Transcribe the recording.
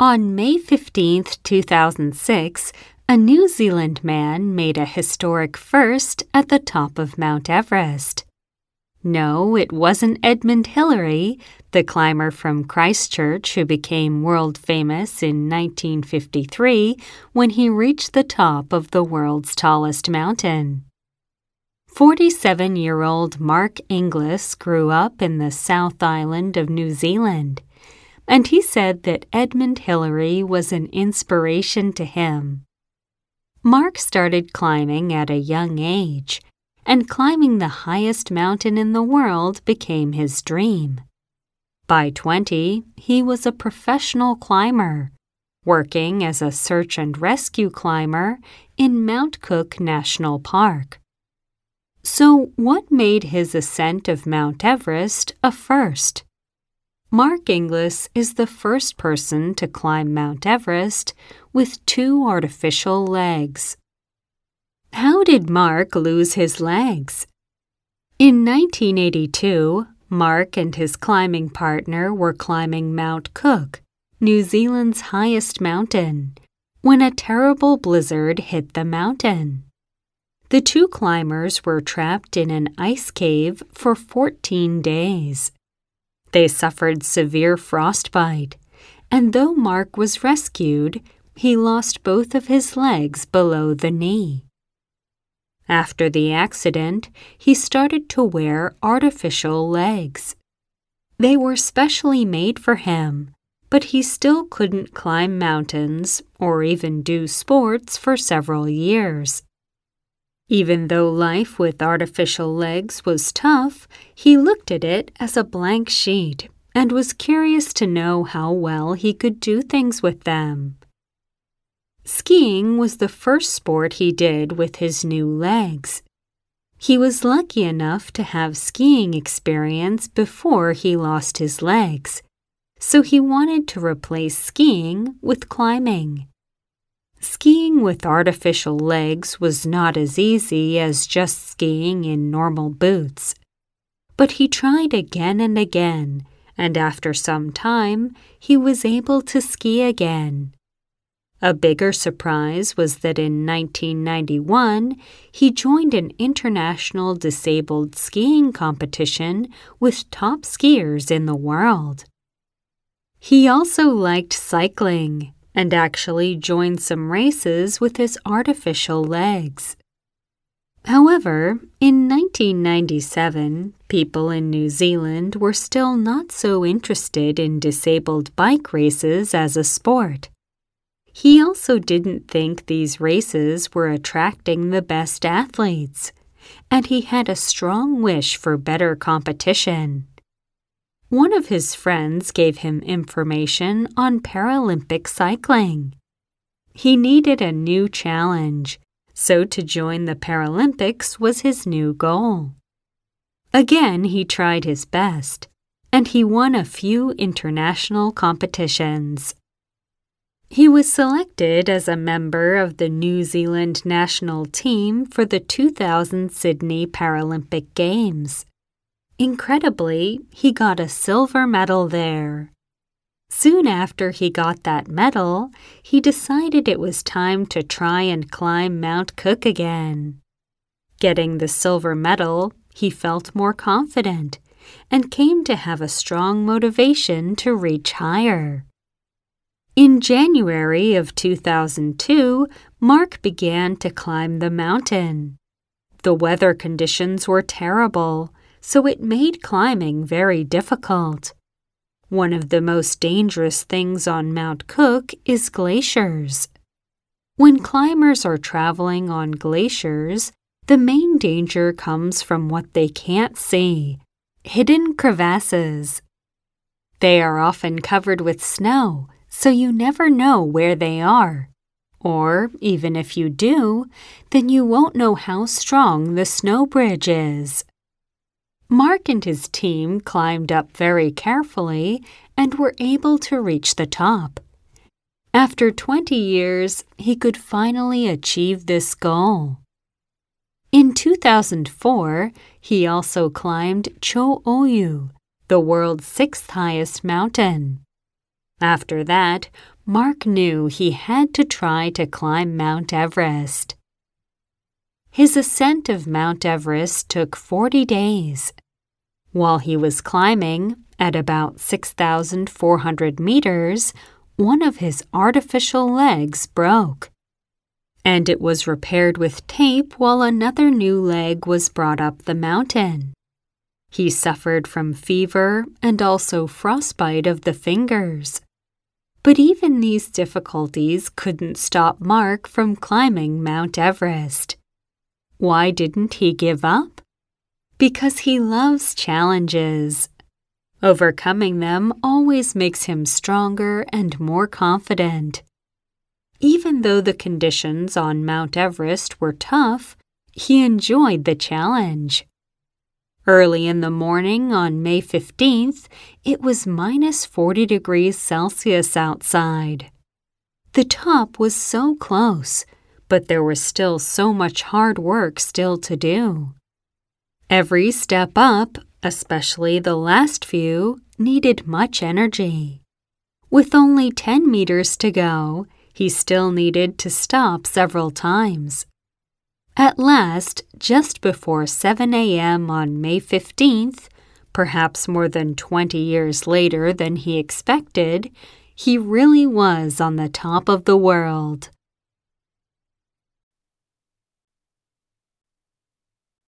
On May 15, 2006, a New Zealand man made a historic first at the top of Mount Everest. No, it wasn't Edmund Hillary, the climber from Christchurch who became world famous in 1953 when he reached the top of the world's tallest mountain. 47-year-old Mark Inglis grew up in the South Island of New Zealand, and he said that Edmund Hillary was an inspiration to him. Mark started climbing at a young age, and climbing the highest mountain in the world became his dream. By 20, he was a professional climber, working as a search and rescue climber in Mount Cook National Park. So what made his ascent of Mount Everest a first? Mark Inglis is the first person to climb Mount Everest with 2 artificial legs. How did Mark lose his legs? In 1982, Mark and his climbing partner were climbing Mount Cook, New Zealand's highest mountain, when a terrible blizzard hit the mountain. The 2 climbers were trapped in an ice cave for 14 days. They suffered severe frostbite, and though Mark was rescued, he lost both of his legs below the knee. After the accident, he started to wear artificial legs. They were specially made for him, but he still couldn't climb mountains or even do sports for several years. Even though life with artificial legs was tough, he looked at it as a blank sheet and was curious to know how well he could do things with them. Skiing was the first sport he did with his new legs. He was lucky enough to have skiing experience before he lost his legs, so he wanted to replace skiing with climbing. Skiing with artificial legs was not as easy as just skiing in normal boots. But he tried again and again, and after some time, he was able to ski again. A bigger surprise was that in 1991, he joined an international disabled skiing competition with top skiers in the world. He also liked cycling and actually joined some races with his artificial legs. However, in 1997, people in New Zealand were still not so interested in disabled bike races as a sport. He also didn't think these races were attracting the best athletes, and he had a strong wish for better competition. One of his friends gave him information on Paralympic cycling. He needed a new challenge, so to join the Paralympics was his new goal. Again, he tried his best, and he won a few international competitions. He was selected as a member of the New Zealand national team for the 2000 Sydney Paralympic Games. Incredibly, he got a silver medal there. Soon after he got that medal, he decided it was time to try and climb Mount Cook again. Getting the silver medal, he felt more confident and came to have a strong motivation to reach higher. In January of 2002, Mark began to climb the mountain. The weather conditions were terrible, so it made climbing very difficult. One of the most dangerous things on Mount Cook is glaciers. When climbers are traveling on glaciers, the main danger comes from what they can't see: hidden crevasses. They are often covered with snow, so you never know where they are. Or, even if you do, then you won't know how strong the snow bridge is. Mark and his team climbed up very carefully and were able to reach the top. After 20 years, he could finally achieve this goal. In 2004, he also climbed Cho Oyu, the world's 6th highest mountain. After that, Mark knew he had to try to climb Mount Everest. His ascent of Mount Everest took 40 days. While he was climbing, at about 6,400 meters, one of his artificial legs broke, and it was repaired with tape while another new leg was brought up the mountain. He suffered from fever and also frostbite of the fingers. But even these difficulties couldn't stop Mark from climbing Mount Everest. Why didn't he give up? Because he loves challenges. Overcoming them always makes him stronger and more confident. Even though the conditions on Mount Everest were tough, he enjoyed the challenge. Early in the morning on May 15th, it was minus 40 degrees Celsius outside. The top was so close, but there was still so much hard work still to do. Every step up, especially the last few, needed much energy. With only 10 meters to go, he still needed to stop several times. At last, just before 7 a.m. on May 15th, perhaps more than 20 years later than he expected, he really was on the top of the world.